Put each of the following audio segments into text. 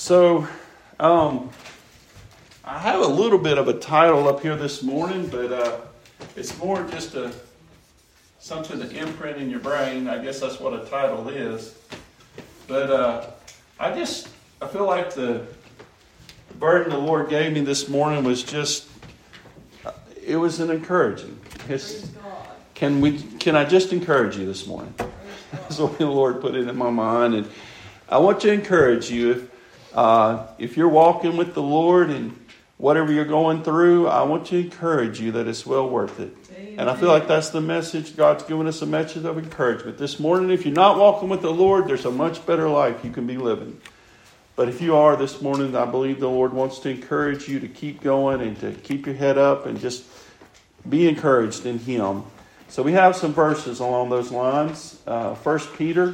So, I have a little bit of a title up here this morning, but it's more just something to imprint in your brain. I guess that's what a title is. But I feel like the burden the Lord gave me this morning was just, it was an encouraging. Can I just encourage you this morning? That's what the Lord put it in my mind, and I want to encourage you. If you're walking with the Lord and whatever you're going through, I want to encourage you that it's well worth it. Amen. And I feel like that's the message. God's given us a message of encouragement. This morning, if you're not walking with the Lord, there's a much better life you can be living. But if you are this morning, I believe the Lord wants to encourage you to keep going and to keep your head up and just be encouraged in Him. So we have some verses along those lines. 1 Peter,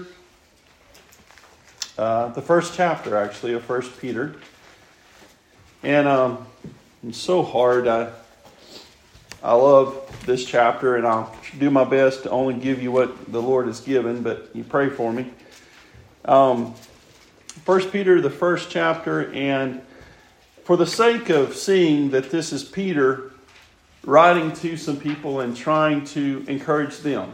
the first chapter actually of 1 Peter. And it's so hard. I love this chapter, and I'll do my best to only give you what the Lord has given, but you pray for me. 1 Peter, the first chapter, and for the sake of seeing that this is Peter writing to some people and trying to encourage them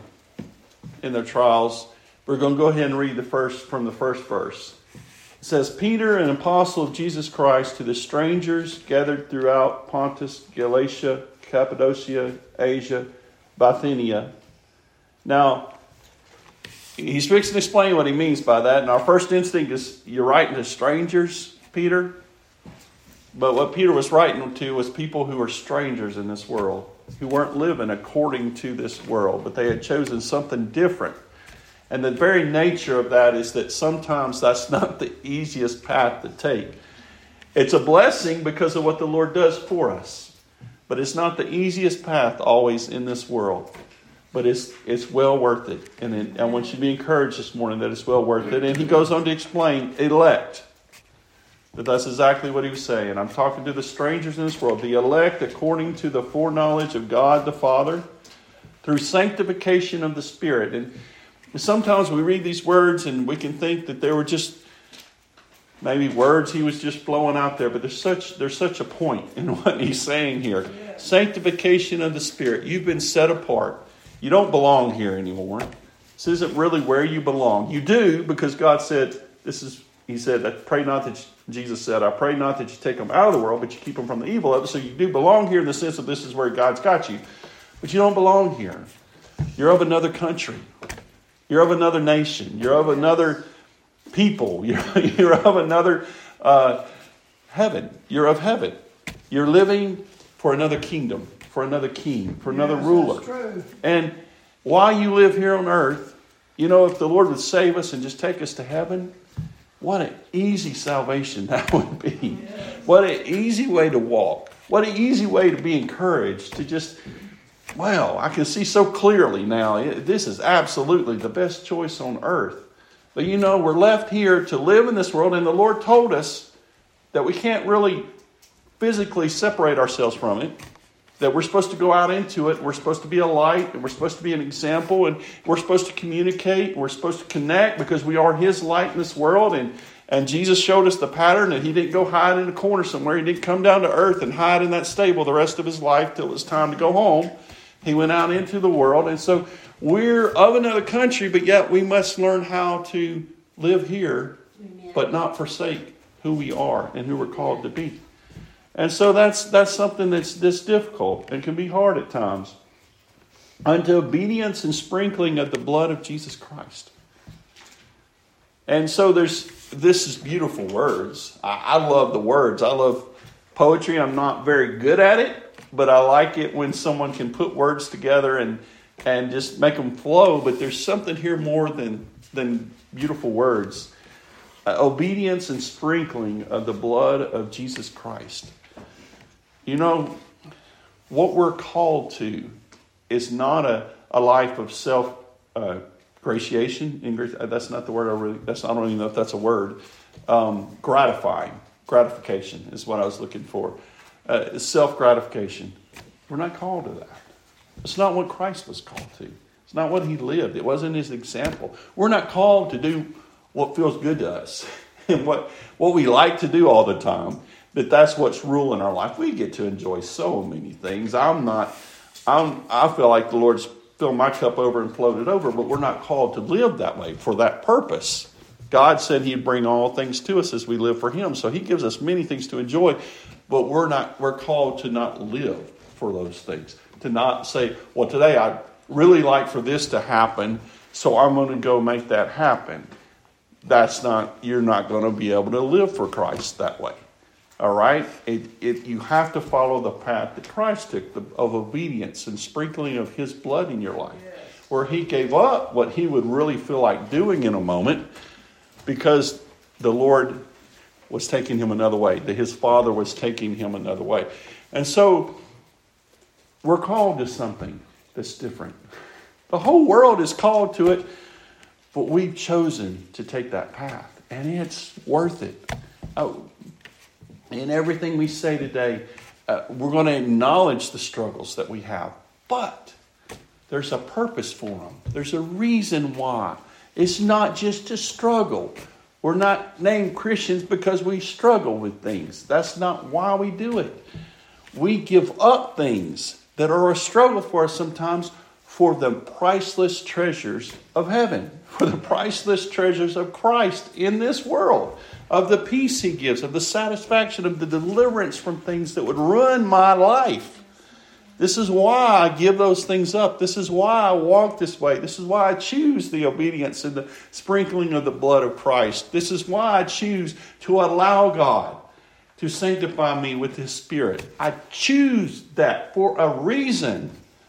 in their trials, we're going to go ahead and read from the first verse. It says, Peter, an apostle of Jesus Christ, to the strangers gathered throughout Pontus, Galatia, Cappadocia, Asia, Bithynia. Now, he's fixing to explain what he means by that. And our first instinct is, you're writing to strangers, Peter. But what Peter was writing to was people who were strangers in this world, who weren't living according to this world, but they had chosen something different. And the very nature of that is that sometimes that's not the easiest path to take. It's a blessing because of what the Lord does for us. But it's not the easiest path always in this world. But it's well worth it. And I want you to be encouraged this morning that it's well worth it. And he goes on to explain elect. But that's exactly what he was saying. I'm talking to the strangers in this world. The elect according to the foreknowledge of God the Father through sanctification of the Spirit. And sometimes we read these words and we can think that they were just maybe words he was just blowing out there. But there's such a point in what he's saying here. Yeah. Sanctification of the Spirit. You've been set apart. You don't belong here anymore. This isn't really where you belong. You do because God said, He said, I pray not that you take them out of the world, but you keep them from the evil of it. So you do belong here in the sense of this is where God's got you. But you don't belong here. You're of another country. You're of another nation. You're of another people. You're of another heaven. You're of heaven. You're living for another kingdom, for another king, for another ruler. That's true. And while you live here on earth, if the Lord would save us and just take us to heaven, what an easy salvation that would be. Yes. What an easy way to walk. What an easy way to be encouraged to just, wow, I can see so clearly now. This is absolutely the best choice on earth. But we're left here to live in this world, and the Lord told us that we can't really physically separate ourselves from it. That we're supposed to go out into it. We're supposed to be a light, and we're supposed to be an example, and we're supposed to communicate, and we're supposed to connect because we are His light in this world. And Jesus showed us the pattern that He didn't go hide in a corner somewhere. He didn't come down to earth and hide in that stable the rest of His life till it was time to go home. He went out into the world. And so we're of another country, but yet we must learn how to live here, but not forsake who we are and who we're called to be. And so that's something that's difficult and can be hard at times. Unto obedience and sprinkling of the blood of Jesus Christ. And so this is beautiful words. I love the words. I love poetry. I'm not very good at it, but I like it when someone can put words together and just make them flow. But there's something here more than beautiful words. Obedience and sprinkling of the blood of Jesus Christ. What we're called to is not a life of self-gratiation. That's not the word I don't even know if that's a word. Gratification is what I was looking for. Self-gratification. We're not called to that. It's not what Christ was called to. It's not what He lived. It wasn't His example. We're not called to do what feels good to us. and what we like to do all the time, that that's what's ruling our life. We get to enjoy so many things. I feel like the Lord's filled my cup over and floated over, but we're not called to live that way for that purpose. God said He'd bring all things to us as we live for Him. So He gives us many things to enjoy, but we're called to not live for those things. To not say, well, today I'd really like for this to happen, so I'm going to go make that happen. You're not going to be able to live for Christ that way. All right? You have to follow the path that Christ took of obedience and sprinkling of His blood in your life. Yes. Where He gave up what He would really feel like doing in a moment because the Lord was taking Him another way. That His Father was taking Him another way. And so we're called to something that's different. The whole world is called to it, but we've chosen to take that path. And it's worth it. In everything we say today, we're going to acknowledge the struggles that we have. But there's a purpose for them. There's a reason why. It's not just to struggle. We're not named Christians because we struggle with things. That's not why we do it. We give up things that are a struggle for us sometimes for the priceless treasures of heaven, for the priceless treasures of Christ in this world, of the peace He gives, of the satisfaction, of the deliverance from things that would ruin my life. This is why I give those things up. This is why I walk this way. This is why I choose the obedience and the sprinkling of the blood of Christ. This is why I choose to allow God to sanctify me with His Spirit. I choose that for a reason.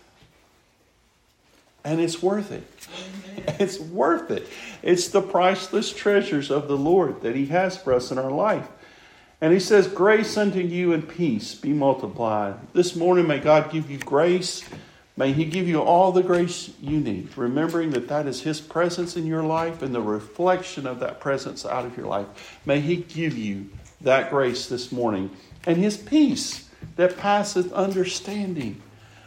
And it's worth it. Amen. It's worth it. It's the priceless treasures of the Lord that He has for us in our life. And He says, grace unto you and peace be multiplied. This morning, may God give you grace. May He give you all the grace you need. Remembering that is His presence in your life and the reflection of that presence out of your life. May He give you that grace this morning. And His peace that passeth understanding.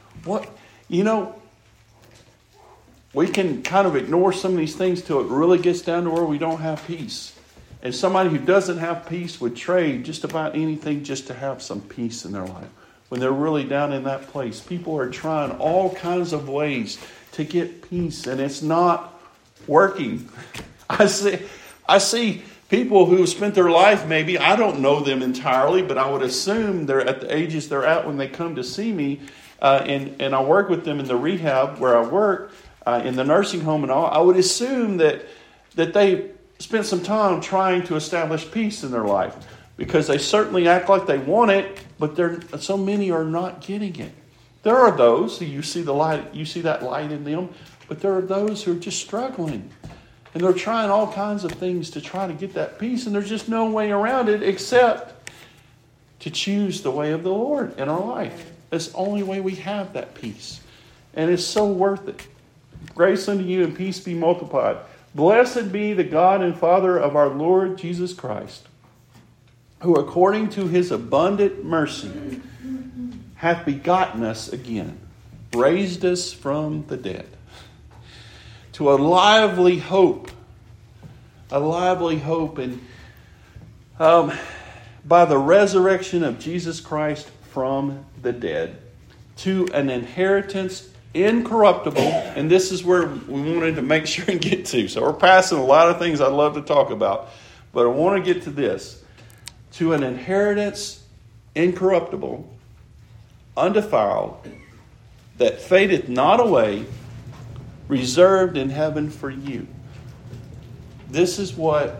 We can kind of ignore some of these things till it really gets down to where we don't have peace. And somebody who doesn't have peace would trade just about anything just to have some peace in their life. When they're really down in that place, people are trying all kinds of ways to get peace, and it's not working. I see people who have spent their life, maybe, I don't know them entirely, but I would assume they're at the ages they're at when they come to see me, and I work with them in the rehab where I work, in the nursing home and all. I would assume that they spent some time trying to establish peace in their life, because they certainly act like they want it, but so many are not getting it. There are those who you see that light in them, but there are those who are just struggling. And they're trying all kinds of things to try to get that peace, and there's just no way around it except to choose the way of the Lord in our life. It's the only way we have that peace. And it's so worth it. Grace unto you and peace be multiplied. Blessed be the God and Father of our Lord Jesus Christ, who according to His abundant mercy hath begotten us again, raised us from the dead, to a lively hope. And by the resurrection of Jesus Christ from the dead, to an inheritance incorruptible, and this is where we wanted to make sure and get to. So we're passing a lot of things I'd love to talk about, but I want to get to this. To an inheritance incorruptible, undefiled, that fadeth not away, reserved in heaven for you. This is what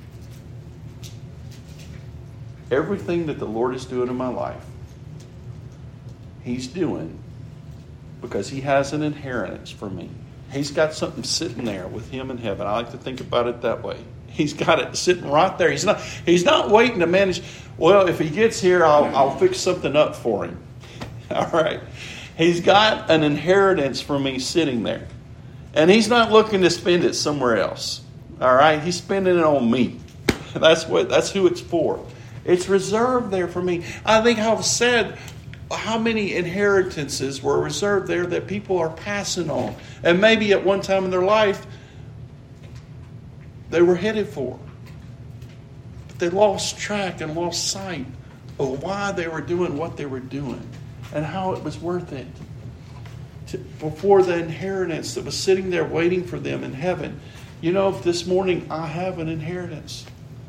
everything that the Lord is doing in my life, He's doing because He has an inheritance for me. He's got something sitting there with Him in heaven. I like to think about it that way. He's got it sitting right there. He's not waiting to manage. Well, if He gets here, I'll fix something up for him. All right. He's got an inheritance for me sitting there. And He's not looking to spend it somewhere else. All right. He's spending it on me. That's who it's for. It's reserved there for me. I think I've said how many inheritances were reserved there that people are passing on. And maybe at one time in their life, they were headed for. they lost track and lost sight of why they were doing what they were doing and how it was worth it before the inheritance that was sitting there waiting for them in heaven. You know, this morning I have an inheritance.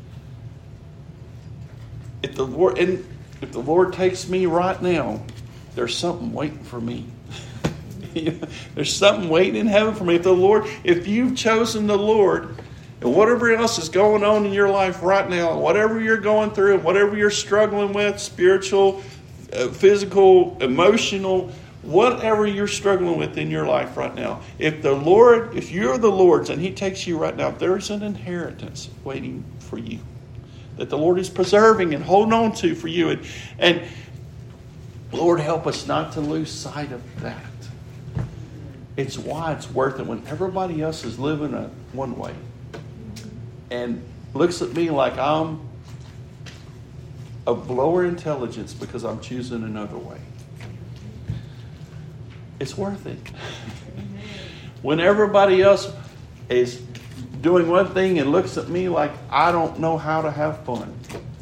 If the Lord takes me right now, there's something waiting for me. There's something waiting in heaven for me. If you've chosen the Lord, and whatever else is going on in your life right now, whatever you're going through, and whatever you're struggling with, spiritual, physical, emotional, whatever you're struggling with in your life right now, if you're the Lord's and He takes you right now, there's an inheritance waiting for you that the Lord is preserving and holding on to for you. And Lord, help us not to lose sight of that. It's why it's worth it when everybody else is living one way and looks at me like I'm of lower intelligence because I'm choosing another way. It's worth it. When everybody else is doing one thing and looks at me like I don't know how to have fun,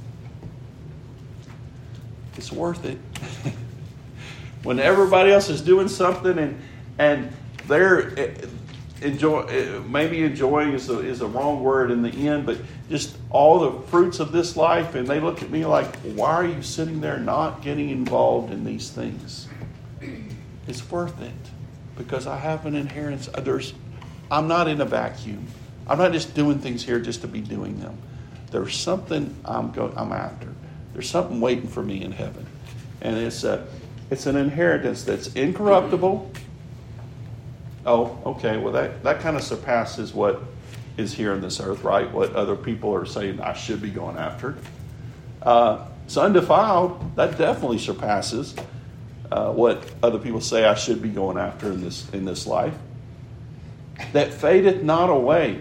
it's worth it. When everybody else is doing something and they're enjoying is a wrong word in the end, but just all the fruits of this life, and they look at me like, why are you sitting there not getting involved in these things? It's worth it because I have an inheritance. I'm not in a vacuum. I'm not just doing things here just to be doing them. There's something I'm after. There's something waiting for me in heaven, and it's an inheritance that's incorruptible. Oh, okay. Well, that kind of surpasses what is here on this earth, right? What other people are saying I should be going after. It's undefiled. That definitely surpasses what other people say I should be going after in this life. That fadeth not away.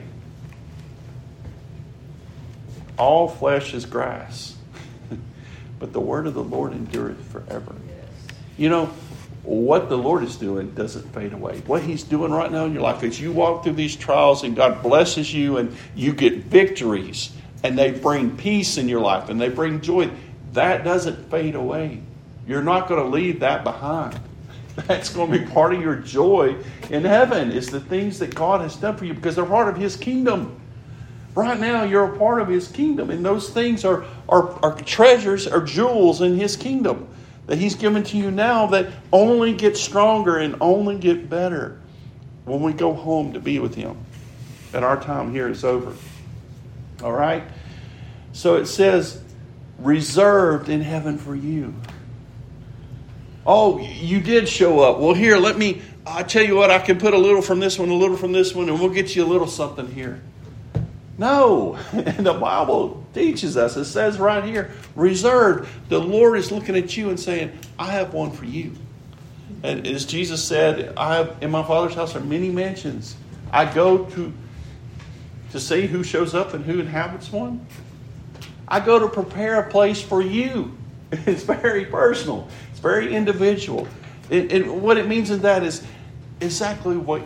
All flesh is grass, but the word of the Lord endureth forever. You know, what the Lord is doing doesn't fade away. What He's doing right now in your life is you walk through these trials and God blesses you and you get victories and they bring peace in your life and they bring joy. That doesn't fade away. You're not going to leave that behind. That's going to be part of your joy in heaven, is the things that God has done for you because they're part of His kingdom. Right now, you're a part of His kingdom, and those things are treasures, are jewels in His kingdom that He's given to you now that only get stronger and only get better when we go home to be with Him. And our time here is over. All right? So it says, reserved in heaven for you. Oh, you did show up. Well, here, I tell you what, I can put a little from this one, a little from this one, and we'll get you a little something here. No, the Bible teaches us. It says right here, reserved. The Lord is looking at you and saying, I have one for you. And as Jesus said, in my Father's house are many mansions. I go to see who shows up and who inhabits one. I go to prepare a place for you. It's very personal. It's very individual. And what it means in that is exactly what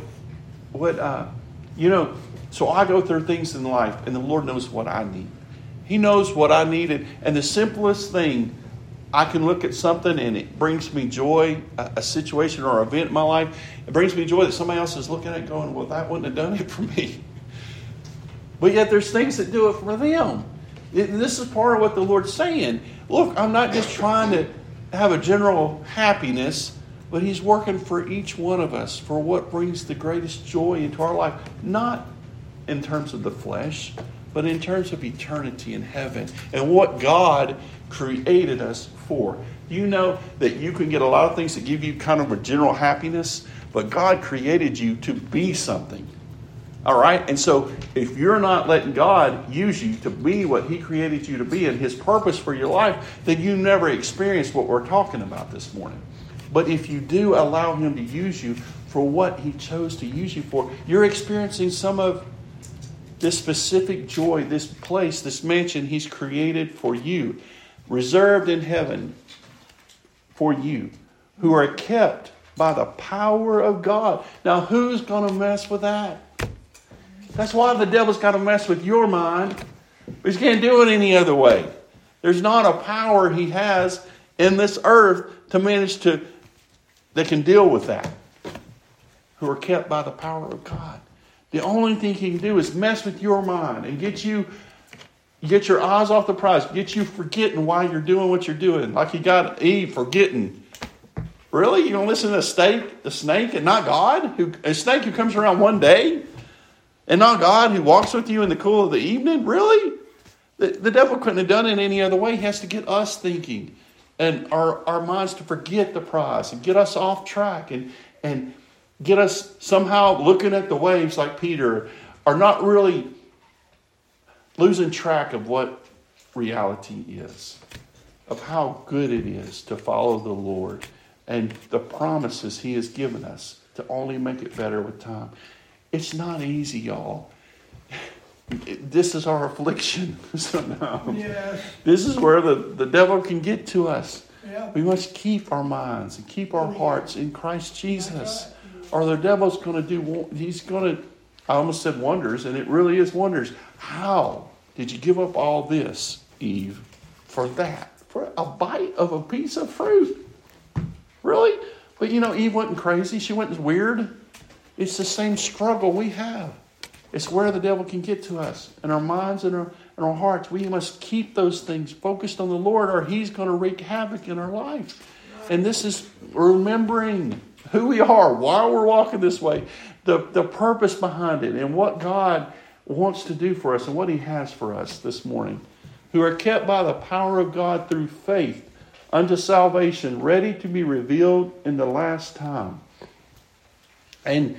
so I go through things in life, and the Lord knows what I need. He knows what I need, and the simplest thing, I can look at something and it brings me joy, a situation or event in my life. It brings me joy that somebody else is looking at going, well, that wouldn't have done it for me. But yet there's things that do it for them. This is part of what the Lord's saying. Look, I'm not just trying to have a general happiness, but He's working for each one of us for what brings the greatest joy into our life. Not in terms of the flesh, but in terms of eternity in heaven and what God created us for. You know that you can get a lot of things that give you kind of a general happiness, but God created you to be something. All right? And so if you're not letting God use you to be what He created you to be and His purpose for your life, then you never experience what we're talking about this morning. But if you do allow Him to use you for what He chose to use you for, you're experiencing some of this specific joy, this place, this mansion He's created for you, reserved in heaven for you, who are kept by the power of God. Now, who's going to mess with that? That's why the devil's got to mess with your mind. We just can't do it any other way. There's not a power he has in this earth to manage to, that can deal with that, who are kept by the power of God. The only thing he can do is mess with your mind and get your eyes off the prize, get you forgetting why you're doing what you're doing. Like he got Eve forgetting. Really? You're going to listen to the snake and not God? A snake who comes around one day? And not God who walks with you in the cool of the evening? Really? The devil couldn't have done it any other way. He has to get us thinking and our minds to forget the prize and get us off track and get us somehow looking at the waves like Peter, are not really losing track of what reality is, of how good it is to follow the Lord and the promises he has given us to only make it better with time. It's not easy, y'all. This is our affliction. Yes. This is where the devil can get to us. Yeah. We must keep our minds and keep our hearts in Christ Jesus. Or the devil's going to do, I almost said wonders, and it really is wonders. How did you give up all this, Eve, for that? For a bite of a piece of fruit? Really? But Eve wasn't crazy. She wasn't weird. It's the same struggle we have. It's where the devil can get to us. In our minds and our hearts, we must keep those things focused on the Lord, or he's going to wreak havoc in our life. And this is remembering who we are, why we're walking this way, the purpose behind it, and what God wants to do for us and what he has for us this morning. Who are kept by the power of God through faith unto salvation, ready to be revealed in the last time. And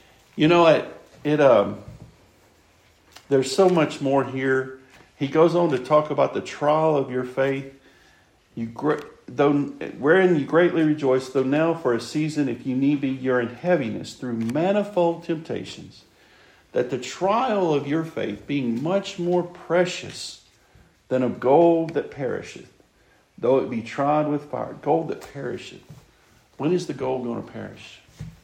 there's so much more here. He goes on to talk about the trial of your faith, wherein you greatly rejoice, though now for a season, if you need be, you're in heaviness through manifold temptations, that the trial of your faith, being much more precious than of gold that perisheth, though it be tried with fire. Gold that perisheth. When is the gold going to perish?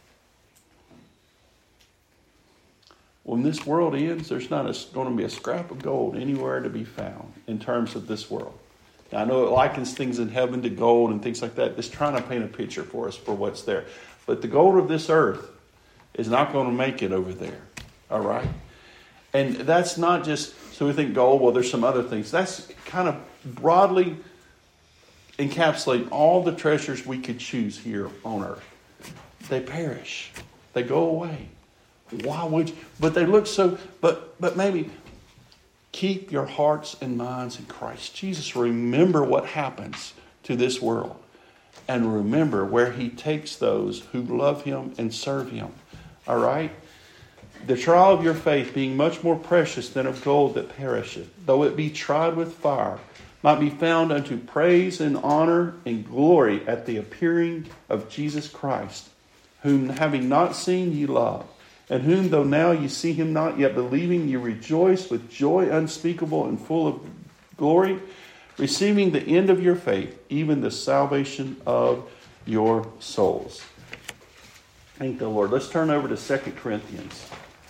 When this world ends, there's not going to be a scrap of gold anywhere to be found in terms of this world. Now, I know it likens things in heaven to gold and things like that. It's trying to paint a picture for us for what's there. But the gold of this earth is not going to make it over there. All right? And that's not just, so we think gold, well, there's some other things. That's kind of broadly encapsulating all the treasures we could choose here on earth. They perish. They go away. Why would you? But they look so, but maybe keep your hearts and minds in Christ Jesus. Remember what happens to this world. And remember where he takes those who love him and serve him. All right? The trial of your faith, being much more precious than of gold that perisheth, though it be tried with fire, might be found unto praise and honor and glory at the appearing of Jesus Christ, whom having not seen ye love, and whom though now ye see him not, yet believing ye rejoice with joy unspeakable and full of glory, receiving the end of your faith, even the salvation of your souls. Thank the Lord. Let's turn over to 2 Corinthians.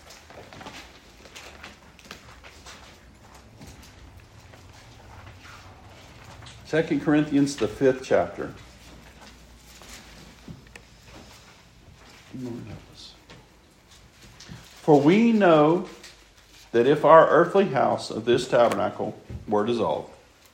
Second Corinthians, the 5th chapter. For we know that if our earthly house of this tabernacle were dissolved,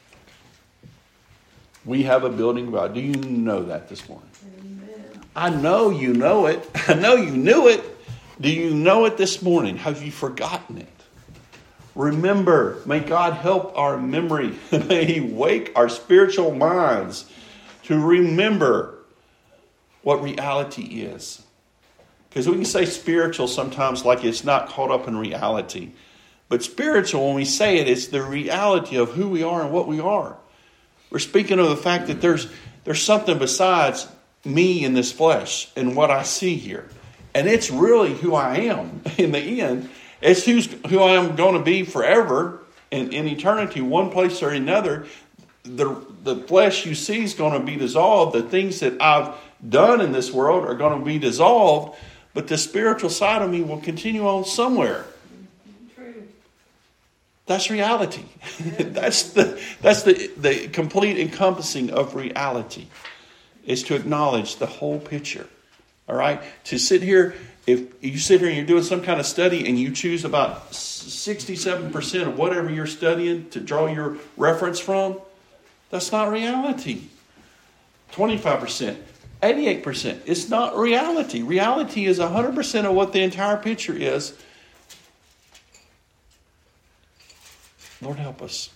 we have a building of God. Do you know that this morning? Amen. I know you know it. I know you knew it. Do you know it this morning? Have you forgotten it? Remember, may God help our memory. May he wake our spiritual minds to remember what reality is. Because we can say spiritual sometimes like it's not caught up in reality. But spiritual, when we say it, it's the reality of who we are and what we are. We're speaking of the fact that there's something besides me in this flesh and what I see here. And it's really who I am in the end. It's who I am going to be forever in eternity, one place or another. The flesh you see is going to be dissolved. The things that I've done in this world are going to be dissolved. But the spiritual side of me will continue on somewhere. True. That's reality. That's the complete encompassing of reality, is to acknowledge the whole picture. All right? To sit here, if you sit here and you're doing some kind of study and you choose about 67% of whatever you're studying to draw your reference from, that's not reality. 25%, 88%, it's not reality. Reality is 100% of what the entire picture is. Lord, help us.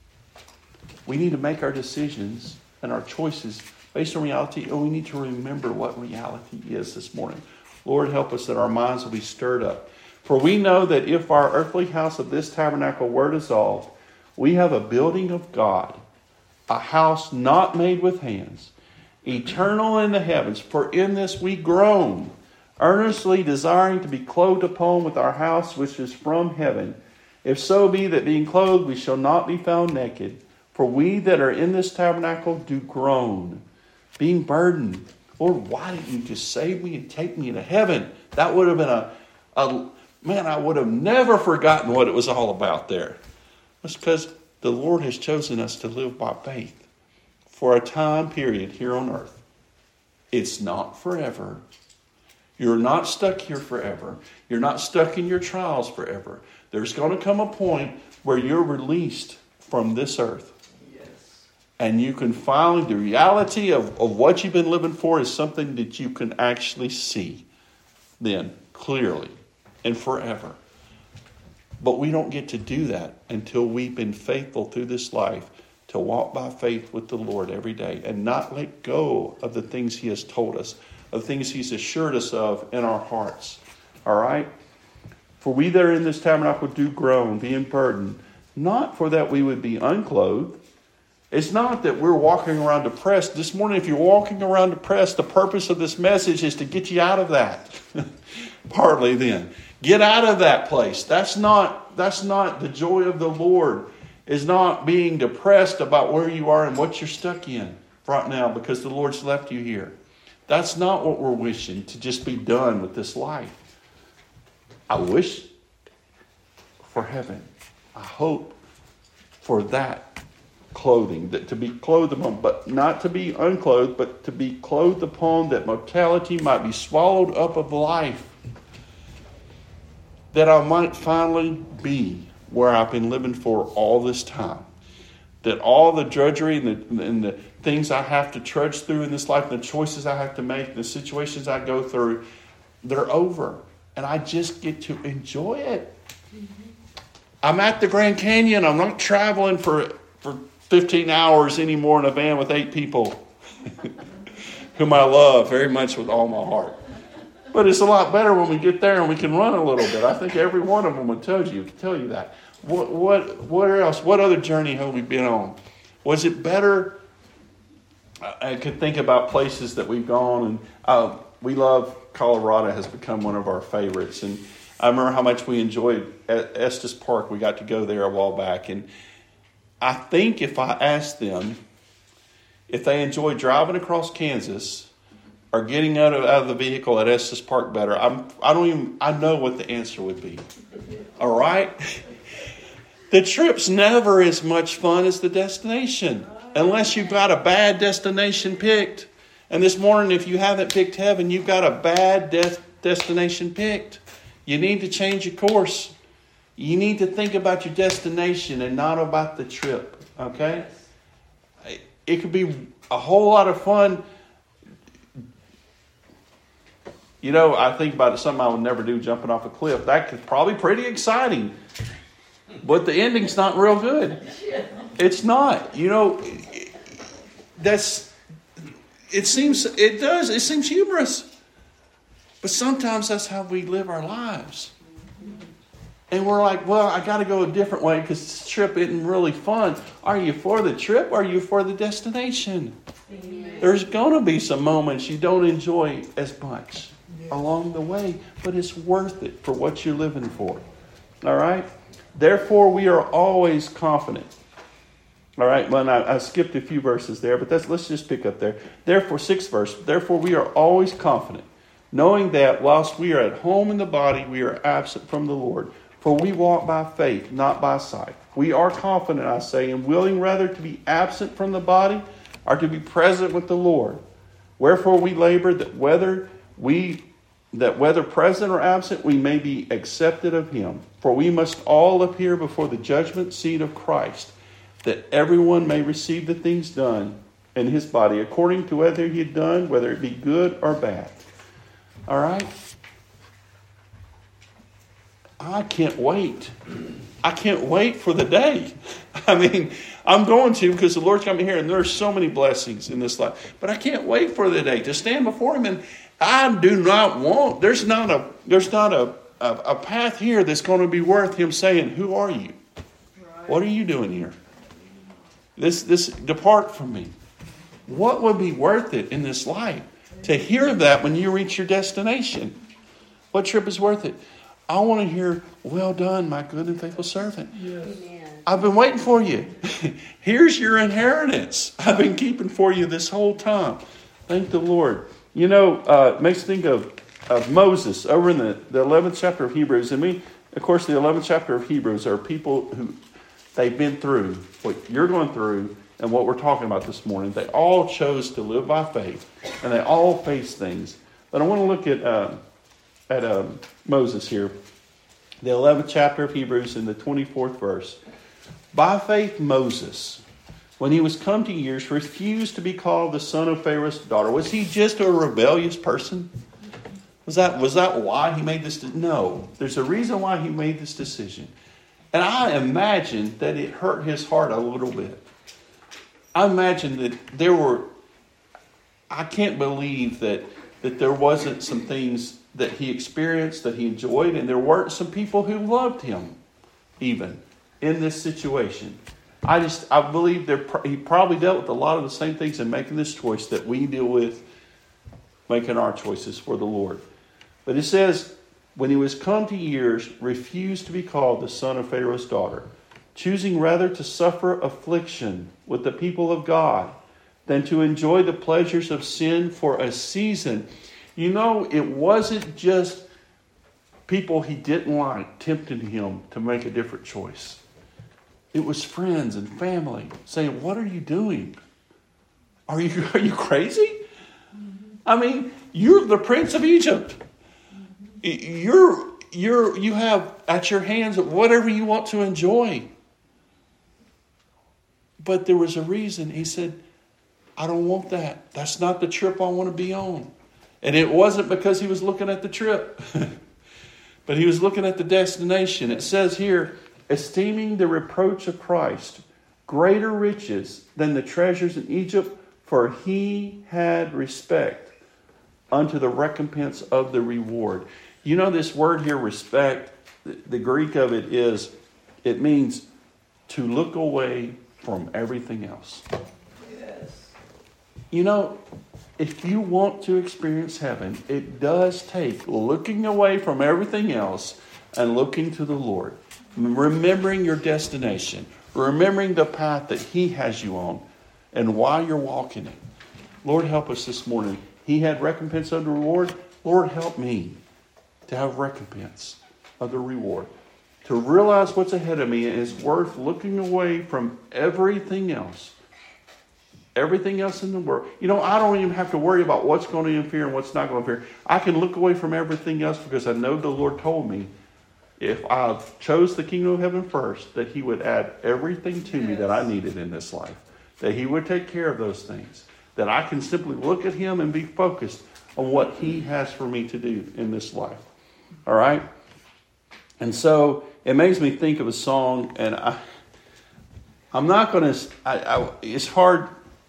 We need to make our decisions and our choices based on reality, and we need to remember what reality is this morning. Lord, help us that our minds will be stirred up. For we know that if our earthly house of this tabernacle were dissolved, we have a building of God, a house not made with hands, eternal in the heavens. For in this we groan, earnestly desiring to be clothed upon with our house which is from heaven. If so be that being clothed we shall not be found naked. For we that are in this tabernacle do groan, being burdened. Lord, why didn't you just save me and take me to heaven? That would have been man, I would have never forgotten what it was all about there. That's because the Lord has chosen us to live by faith for a time period here on earth. It's not forever. You're not stuck here forever. You're not stuck in your trials forever. There's going to come a point where you're released from this earth. Yes. And you can finally, the reality of what you've been living for is something that you can actually see then clearly and forever. But we don't get to do that until we've been faithful through this life to walk by faith with the Lord every day and not let go of the things He has told us, of the things He's assured us of in our hearts. All right? For we that are in this tabernacle do groan, being burdened, not for that we would be unclothed. It's not that we're walking around depressed. This morning, if you're walking around depressed, the purpose of this message is to get you out of that. Partly then. Get out of that place. That's not the joy of the Lord, is not being depressed about where you are and what you're stuck in right now because the Lord's left you here. That's not what we're wishing, to just be done with this life. I wish for heaven. I hope for that clothing, that to be clothed upon, but not to be unclothed, but to be clothed upon, that mortality might be swallowed up of life, that I might finally be where I've been living for all this time. That all the drudgery and the things I have to trudge through in this life, the choices I have to make, the situations I go through, they're over. And I just get to enjoy it. Mm-hmm. I'm at the Grand Canyon. I'm not traveling for 15 hours anymore in a van with 8 people whom I love very much with all my heart. But it's a lot better when we get there and we can run a little bit. I think every one of them would tell you that. What else? What other journey have we been on? Was it better? I could think about places that we've gone, and we love Colorado. Has become one of our favorites. And I remember how much we enjoyed Estes Park. We got to go there a while back. And I think if I asked them if they enjoyed driving across Kansas or getting out of the vehicle at Estes Park better, I know what the answer would be. All right? The trip's never as much fun as the destination, unless you've got a bad destination picked. And this morning, if you haven't picked heaven, you've got a bad destination picked. You need to change your course. You need to think about your destination and not about the trip. Okay? It could be a whole lot of fun. You know, I think about it, something I would never do, jumping off a cliff. That could probably pretty exciting. But the ending's not real good. It's not. You know, it seems humorous. But sometimes that's how we live our lives. And we're like, well, I got to go a different way because this trip isn't really fun. Are you for the trip or are you for the destination? Amen. There's going to be some moments you don't enjoy as much along the way, but it's worth it for what you're living for. All right? Therefore, we are always confident. All right, well, I skipped a few verses there, but let's just pick up there. Therefore, 6th verse. Therefore, we are always confident, knowing that whilst we are at home in the body, we are absent from the Lord. For we walk by faith, not by sight. We are confident, I say, and willing rather to be absent from the body or to be present with the Lord. Wherefore we labor that whether present or absent, we may be accepted of him. For we must all appear before the judgment seat of Christ, that everyone may receive the things done in his body, according to whether he had done, whether it be good or bad. All right? I can't wait. I can't wait for the day. I mean, I'm going to, because the Lord's coming here, and there's so many blessings in this life. But I can't wait for the day to stand before him. And I do not want, there's not a path here that's going to be worth him saying, who are you? What are you doing here? This depart from me. What would be worth it in this life? To hear that when you reach your destination. What trip is worth it? I want to hear, well done, my good and faithful servant. Yes. I've been waiting for you. Here's your inheritance. I've been keeping for you this whole time. Thank the Lord. You know, it makes me think of Moses over in the 11th chapter of Hebrews. And of course, the 11th chapter of Hebrews are people who they've been through what you're going through and what we're talking about this morning. They all chose to live by faith, and they all faced things. But I want to look at Moses here, the 11th chapter of Hebrews in the 24th verse. By faith Moses, when he was come to years, refused to be called the son of Pharaoh's daughter. Was he just a rebellious person? Was that why he made this? No, there's a reason why he made this decision. And I imagine that it hurt his heart a little bit. I imagine that I can't believe that there wasn't some things that he experienced, that he enjoyed, and there weren't some people who loved him even in this situation. I believe he probably dealt with a lot of the same things in making this choice that we deal with making our choices for the Lord. But it says, when he was come to years, refused to be called the son of Pharaoh's daughter, choosing rather to suffer affliction with the people of God than to enjoy the pleasures of sin for a season. You know, it wasn't just people he didn't like tempting him to make a different choice. It was friends and family saying, what are you doing? Are you crazy? I mean, you're the prince of Egypt. You have at your hands whatever you want to enjoy. But there was a reason. He said, I don't want that. That's not the trip I want to be on. And it wasn't because he was looking at the trip, but he was looking at the destination. It says here, esteeming the reproach of Christ greater riches than the treasures in Egypt, for he had respect unto the recompense of the reward. You know this word here, respect, the Greek of it means to look away from everything else. Yes. You know, if you want to experience heaven, it does take looking away from everything else and looking to the Lord. Remembering your destination. Remembering the path that he has you on and why you're walking it. Lord, help us this morning. He had recompense of the reward. Lord, help me to have recompense of the reward. To realize what's ahead of me is worth looking away from everything else. Everything else in the world. You know, I don't even have to worry about what's going to interfere and what's not going to interfere. I can look away from everything else because I know the Lord told me if I chose the kingdom of heaven first, that he would add everything to me that I needed in this life. That he would take care of those things. That I can simply look at him and be focused on what he has for me to do in this life. All right? And so it makes me think of a song, and I'm not going to, it's hard.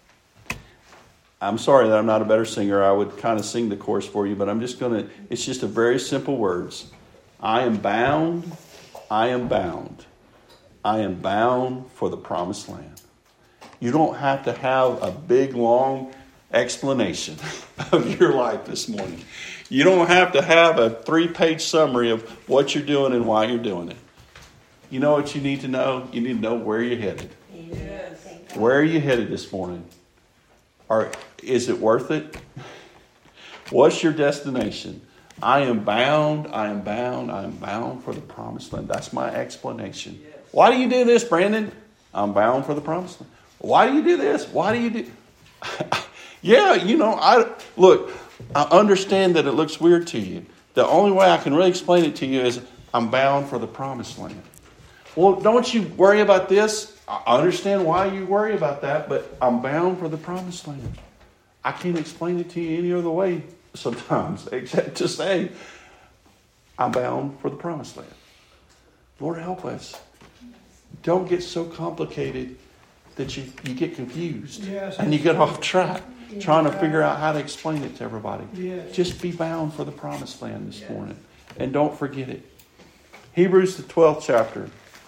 I'm sorry that I'm not a better singer. I would kind of sing the chorus for you, but I'm just going to, it's just a very simple words. I am bound, I am bound, I am bound for the promised land. You don't have to have a big, long explanation of your life this morning. You don't have to have a 3-page summary of what you're doing and why you're doing it. You know what you need to know? You need to know where you're headed. Yes. Where are you headed this morning? Or is it worth it? What's your destination? I am bound for the promised land. That's my explanation. Why do you do this, Brandon? I'm bound for the promised land. Why do you do this? Why do you do... Yeah, I understand that it looks weird to you. The only way I can really explain it to you is I'm bound for the promised land. Well, don't you worry about this? I understand why you worry about that, but I'm bound for the promised land. I can't explain it to you any other way sometimes, except to say, I'm bound for the promised land. Lord, help us. Don't get so complicated that you get confused and you get off track trying to figure out how to explain it to everybody. Just be bound for the promised land this morning. And don't forget it. Hebrews, the 12th chapter.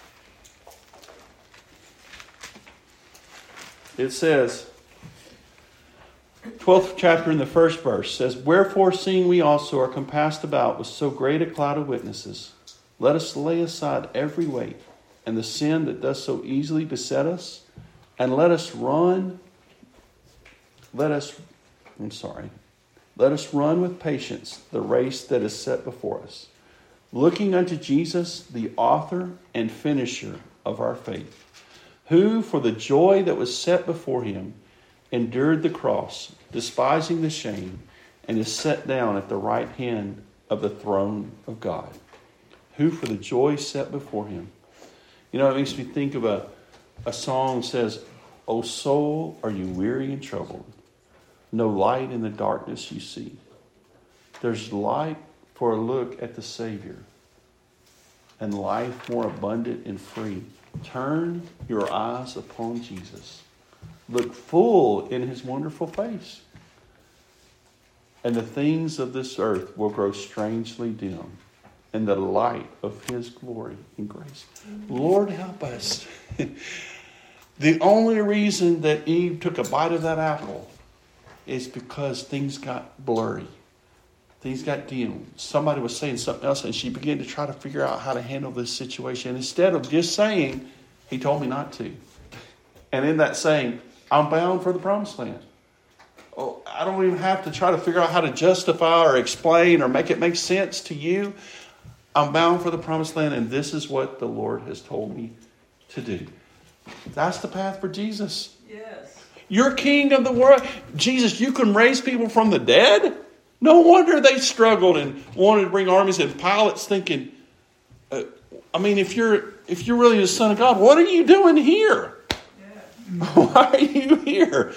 It says, 12th chapter in the first verse says, Wherefore, seeing we also are compassed about with so great a cloud of witnesses, let us lay aside every weight and the sin that does so easily beset us, and let us run with patience the race that is set before us, looking unto Jesus, the author and finisher of our faith, who for the joy that was set before him endured the cross, despising the shame, and is set down at the right hand of the throne of God. Who for the joy set before him. It makes me think of a song that says, O soul, are you weary and troubled? No light in the darkness you see. There's light for a look at the Savior, and life more abundant and free. Turn your eyes upon Jesus. Look full in his wonderful face, and the things of this earth will grow strangely dim in the light of his glory and grace. Lord, help us. The only reason that Eve took a bite of that apple is because things got blurry. Things got dim. Somebody was saying something else, and she began to try to figure out how to handle this situation. Instead of just saying, he told me not to. And in that saying, I'm bound for the promised land. Oh, I don't even have to try to figure out how to justify or explain or make it make sense to you. I'm bound for the promised land, and this is what the Lord has told me to do. That's the path for Jesus. Yes. You're king of the world. Jesus, you can raise people from the dead? No wonder they struggled and wanted to bring armies, and Pilate's thinking, if you're really the Son of God, what are you doing here? Yeah. Why are you here?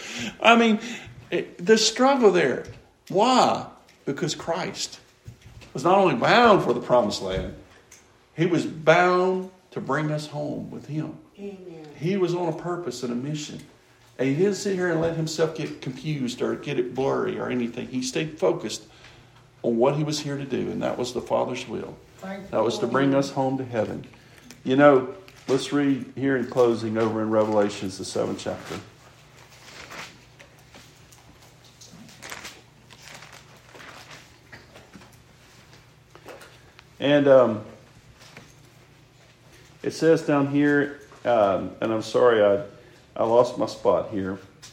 The struggle there. Why? Because Christ was not only bound for the promised land, he was bound to bring us home with him. Amen. He was on a purpose and a mission. And he didn't sit here and let himself get confused or get it blurry or anything. He stayed focused on what he was here to do, and that was the Father's will. That was to bring us home to heaven. Let's read here in closing over in Revelations, the 7th chapter. And it says down here, and I'm sorry, I lost my spot here.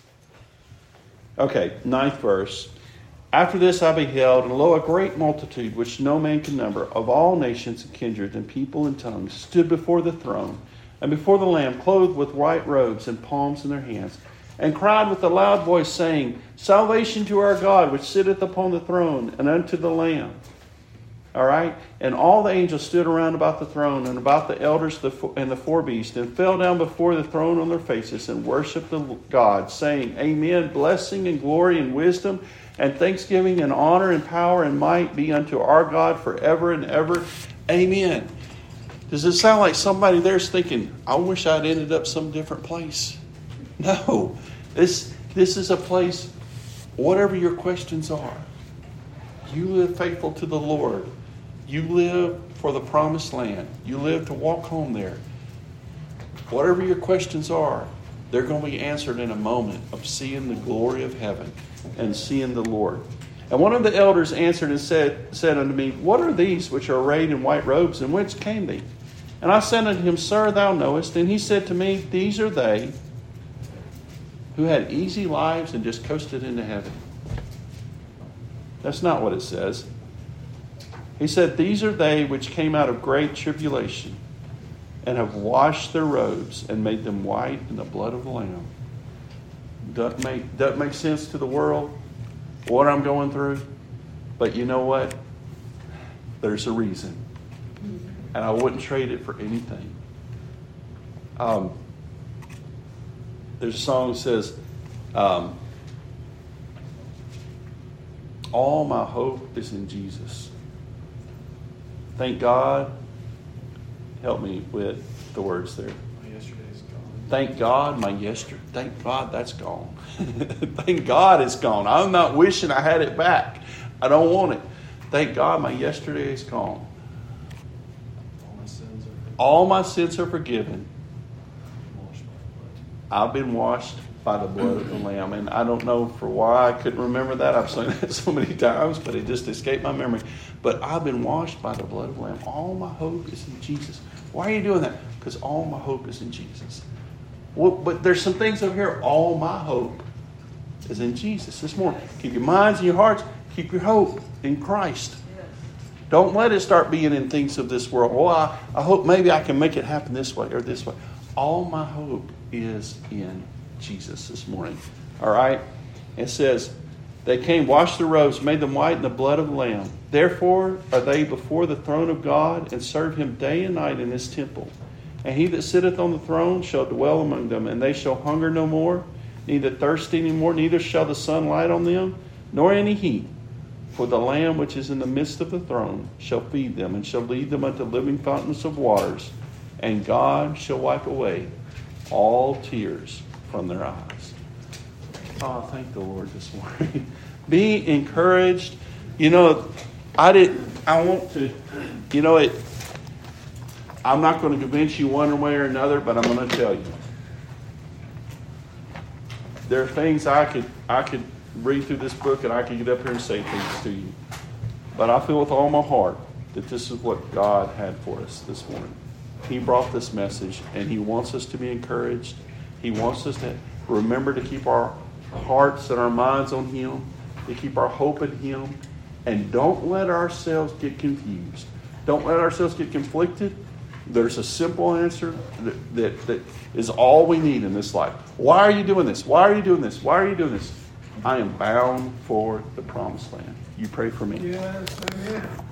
Okay, 9th verse. After this I beheld, and lo, a great multitude, which no man can number, of all nations and kindreds and people and tongues, stood before the throne, and before the Lamb, clothed with white robes and palms in their hands, and cried with a loud voice, saying, Salvation to our God, which sitteth upon the throne, and unto the Lamb. All right? And all the angels stood around about the throne and about the elders and the four beasts, and fell down before the throne on their faces and worshipped the God, saying, Amen, blessing and glory and wisdom and thanksgiving and honor and power and might be unto our God forever and ever. Amen. Does it sound like somebody there's thinking, I wish I'd ended up some different place? No. This is a place, whatever your questions are, you live faithful to the Lord. You live for the promised land. You live to walk home there. Whatever your questions are, they're going to be answered in a moment of seeing the glory of heaven and seeing the Lord. And one of the elders answered and said unto me, What are these which are arrayed in white robes, and whence came they? And I said unto him, Sir, thou knowest. And he said to me, These are they who had easy lives and just coasted into heaven. That's not what it says. He said, "These are they which came out of great tribulation, and have washed their robes and made them white in the blood of the Lamb." Doesn't make sense to the world what I'm going through, but you know what? There's a reason, and I wouldn't trade it for anything. There's a song that says, "All my hope is in Jesus." Thank God. Help me with the words there. My yesterday's gone. Thank God thank God that's gone. Thank God it's gone. I'm not wishing I had it back. I don't want it. Thank God my yesterday is gone. All my sins are forgiven. I've been washed by the blood of the Lamb. And I don't know for why I couldn't remember that. I've sung that so many times, but it just escaped my memory. But I've been washed by the blood of the Lamb. All my hope is in Jesus. Why are you doing that? Because all my hope is in Jesus. Well, but there's some things over here. All my hope is in Jesus. This morning, keep your minds and your hearts. Keep your hope in Christ. Don't let it start being in things of this world. Well, I hope maybe I can make it happen this way or this way. All my hope is in Jesus this morning. All right? It says, "They came, washed their robes, made them white in the blood of the Lamb. Therefore are they before the throne of God, and serve him day and night in his temple. And he that sitteth on the throne shall dwell among them, and they shall hunger no more, neither thirst any more, neither shall the sun light on them, nor any heat. For the Lamb which is in the midst of the throne shall feed them, and shall lead them unto living fountains of waters. And God shall wipe away all tears from their eyes." Oh, thank the Lord this morning. Be encouraged. You know, I'm not going to convince you one way or another, but I'm going to tell you. There are things I could read through this book and I could get up here and say things to you. But I feel with all my heart that this is what God had for us this morning. He brought this message, and He wants us to be encouraged. He wants us to remember to keep our hearts and our minds on Him, to keep our hope in Him, and don't let ourselves get confused. Don't let ourselves get conflicted. There's a simple answer that is all we need in this life. Why are you doing this? Why are you doing this? Why are you doing this? I am bound for the promised land. You pray for me. Yes, amen.